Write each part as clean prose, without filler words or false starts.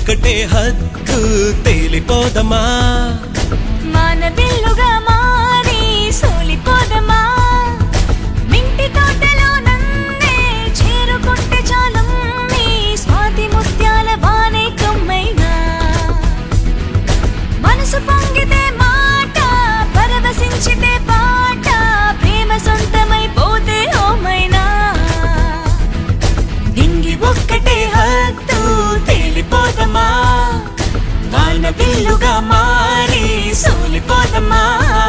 ఒక్కటే హద్దు తేలిపోదమా మానవిల్లుగా మారి సోలిపోదమా మింటి తోటలో నన్నే చేరుకుంటే చాలం నీ స్వాతి ముత్యాల వానే కమ్మైనా మనసు పొంగితే మాట పరవశించితే పాట ప్రేమ సొంతమైపోతే ఓమైనా నింగి ఒక్కటే హద్దు తేలిపోదమా వానవిల్లుగా మారి సోలిపోదమా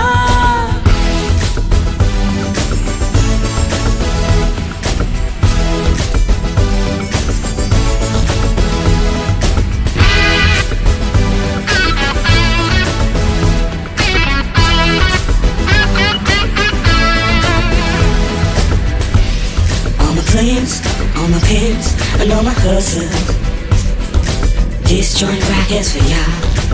All my pimps, and all my hustlers. This joint right here's for y'all.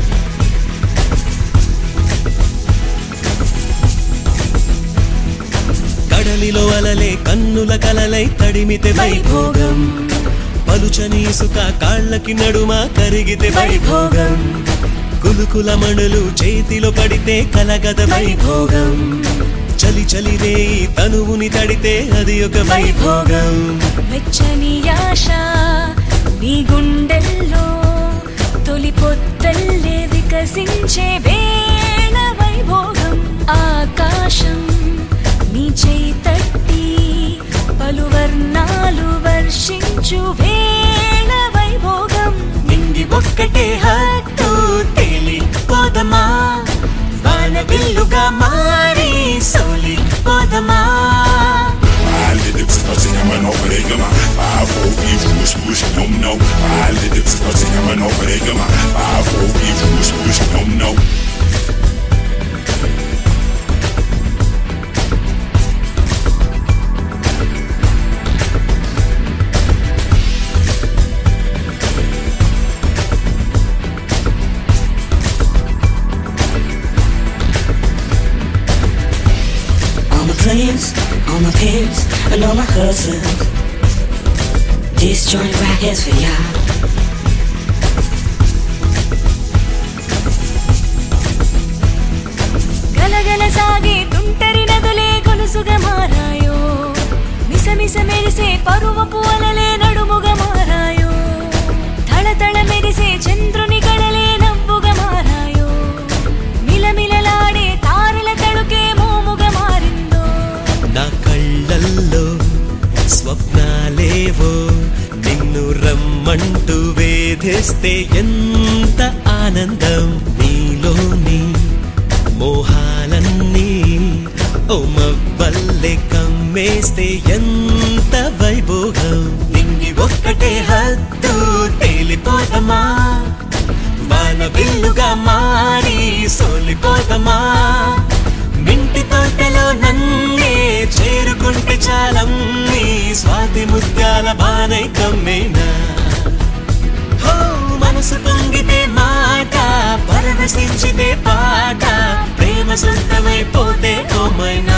కడలిలో అలలే కన్నుల కలలై తడిమితే వైభోగం పలుచని ఇసుక కాళ్ళకి నడుమ కరిగితే వైభోగం కులుకుల మణులు చేతిలో పడితే కలగద వైభోగం చలి చలి రే తనువుని తడితే అది ఒక వైభోగం వెచ్చని ఆశ నీ గుండెల్లో తొలి పొత్తల్లే వికసించే వేళ వైభోగం ఆకాశం నీ చేయి తట్టి పలు వర్ణాలు వర్షించు వేళ వైభోగం నింగి ఒక్కటే హద్దు తేలిపోదమా వానవిల్లుగా మారి సోలిపోదమా Alle lips was ich immer noch Regema Bravo, wie Fuß, Fuß, no Alle lips was ich immer noch Regema Bravo, wie Fuß, Fuß, no All my pimps, and all my hustlers. This joint right here's for y'all. గలగల సాగే తుంటరి నదులే గొలుసుగా మారాయో మిసమిస మెరిసే పరువపు అలలే నడుముగా మారాయో తళతళ మెరిసే చంద్రుని కళలే నవ్వుగా మారాయో మిలమిలలాడే తారల తడుకే మోముగా మారిందో నా కళ్ళల్లో స్వప్నాలేవో నిన్ను రమ్మంటూ వేధిస్తే ఎంత ఆనందం నీలోని మోహాలన్నీ ఓ మవ్వల్లే కమ్మేస్తే ఎంత వైభోగం నింగి ఒక్కటే హద్దు తేలిపోదమా వానవిల్లుగా మారి సోలిపోదమా మింటి తోటలో నన్నే చేరుకుంటే చాలం నీ స్వాతి ముత్యాల బానై కమ్మేనా హో మనసు పొంగితే మాట పరవశించితే పాట ప్రేమ సొంతమైపోతే ఓమైనా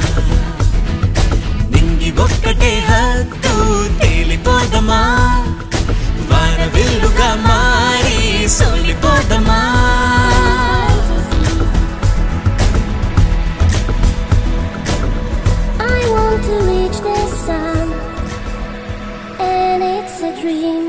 నింగి ఒక్కటే హద్దు తేలిపోదమా వానవిల్లుగా మారి సోలిపోదమా I want to reach the sun, and it's a dream.